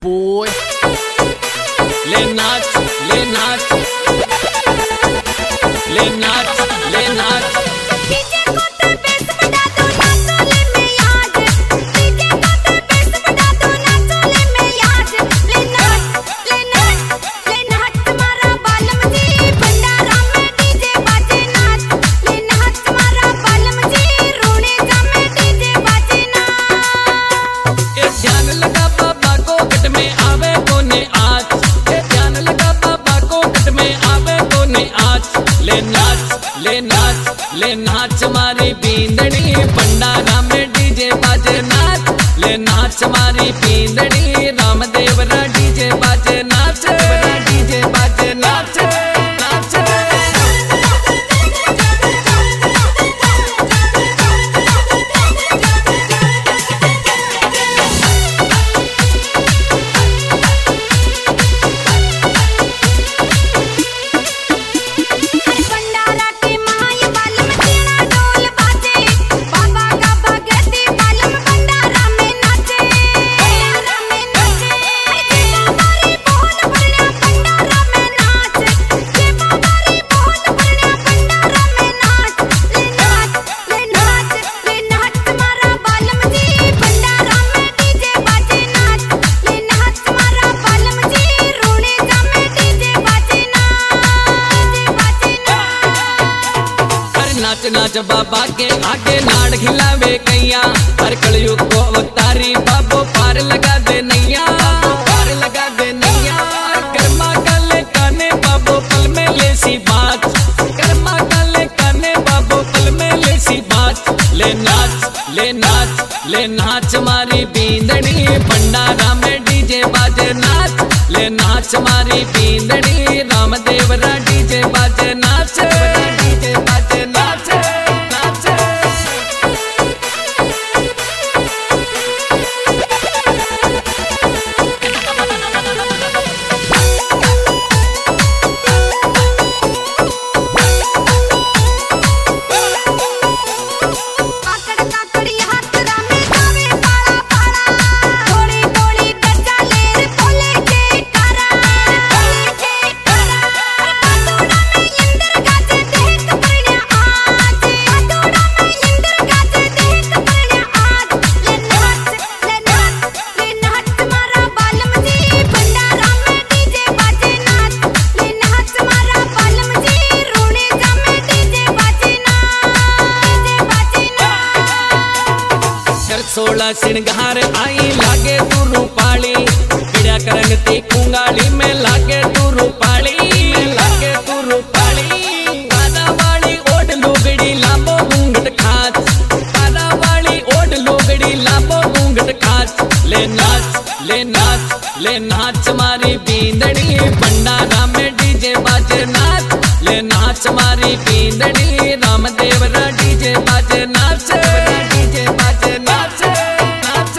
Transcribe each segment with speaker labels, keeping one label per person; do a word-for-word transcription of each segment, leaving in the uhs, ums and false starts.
Speaker 1: boy. ले नाच ले नाच ले नाच ले नाच
Speaker 2: डीजे को तो बेस बजा दो नाचो ले मैं याद डीजे को तो बेस बजा दो नाचो ले मैं याद ले नाच ले नाच ले नाच तुम्हारा बालम जी भंडारा में डीजे बाजे नाच ले नाच तुम्हारा बालम जी रोने जा में डीजे बाजे नाच
Speaker 1: ए ध्यान लगा बाबा को गट में आवे कोने आज ए ध्यान लगा बाबा को गट में आवे कोने आज ले नाच ले नाच ले नाच मारी बींदड़ी भंडारा में डीजे बाजे नाच ले नाच मारी बींदड़ी रामदेव रा डीजे बाजे नाच डीजे बाजे नाच नाच
Speaker 2: भंडारा के माय बालम जीना ढोल बाजे बाबा का भगती बालम भंडारा में नाचे भंडारा में नाचे ये बाबारी बोल बढ़िया भंडारा में नाच ये बाबारी बोल बढ़िया भंडारा में नाच ले नाच ले नाच ले नाच तुम्हारा बालम जी भंडारा में डीजे बाजे नाच ले नाच तुम्हारा बालम जी रोने जा में डीजे बाजे नाच डीजे बाजे नाच
Speaker 1: हर नाच नाच बाबा के आगे नाड़ खिलावे कैया हर कलयुग को अवतारी बाबो पार लगा दे नैया पार लगा दे नैया कर्मा काले काने बाबो पल में लेसी बात कर्मा काले काने बाबो पल में लेसी बात ले नाच ले नाच ले नाच मारी बींदड़ी भंडारा में डीजे बाजे नाच ले नाच मारी बींदड़ी रामदेव रा डीजे बाजे नाच डीजे बाजे नाच नाच
Speaker 2: काकड़ काकड़ी हाथ रामे जावे पाला पाला थोड़ी थोड़ी गजा लेर बोले के करा बोले के करा पातोड़ा में इंदर गाजे देख पड़या आज पातोड़ा में इंदर गाजे देख पड़या आज ले नाच ले नाच ले नाच तुम्हारा बालम जी भंडारा में डीजे बाजे नाच ले नाच तुम्हारा बालम जी रोने जा में डीजे बाजे नाच डीजे बाजे नाच
Speaker 1: कर सोलह सिंगार आई लागे तू रूपाली बिड़ा करंग ती कुंगाली में लागे तू रूपाली में लागे तू रूपाली पादा वाली ओढ़ लुगड़ी लांबो घूंघट खाच पादा वाली ओढ़ लुगड़ी लांबो घूंघट खाच ले नाच ले नाच ले नाच मारी बींदड़ी भंडारा में डीजे बाजे नाच ले नाच मारी बींदड़ी रामदेव रा डीजे बाजे नाच डीजे बाजे नाच नाच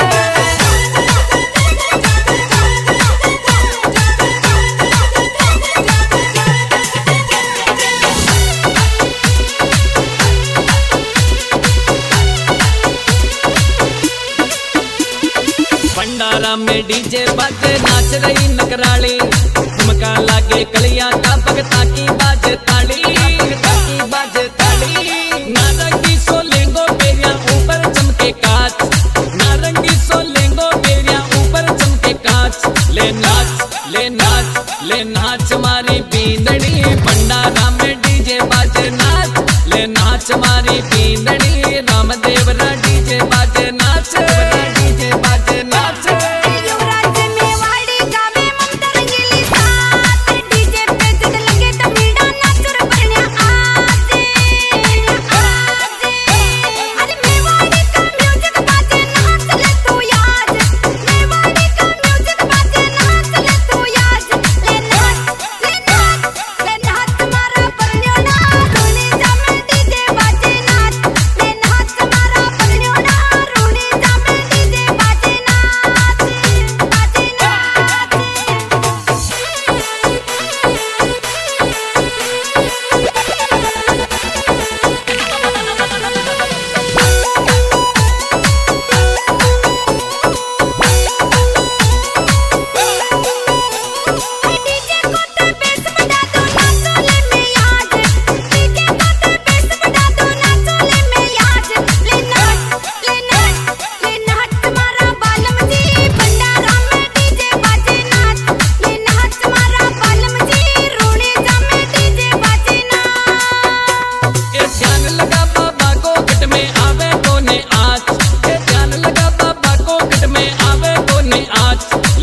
Speaker 1: भंडारा में डीजे बाजे नाच रही नकराली ठुमका लागे कलिया का भगता की बाजे ताली भगता की बाजे ताली नारंगी सोलेंगो बेरिया ऊपर चमके कांच नारंगी सोलेंगो बेरिया ऊपर चमके कांच ले नाच ले नाच ले नाच मारी बींदड़ी भंडारा में डीजे बाजे नाच ले नाच मारी बींदड़ी रामदेव रा डीजे बाजे नाच डीजे बाजे नाच
Speaker 2: युवराज मेवाड़ी गावे ममता रंगीली साथ डीजे पे जग लगे तो मीडा नाचर बढ़िया आज आज अरे मेवाड़ी का म्यूजिक बाजे नाच ले तू याद मेवाड़ी का म्यूजिक बाजे नाच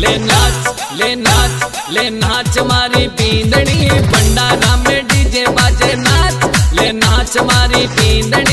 Speaker 1: ले नाच ले नाच ले नाच मारी बींदड़ी, भंडारा में डीजे बाजे नाच ले नाच मारी बींदड़ी।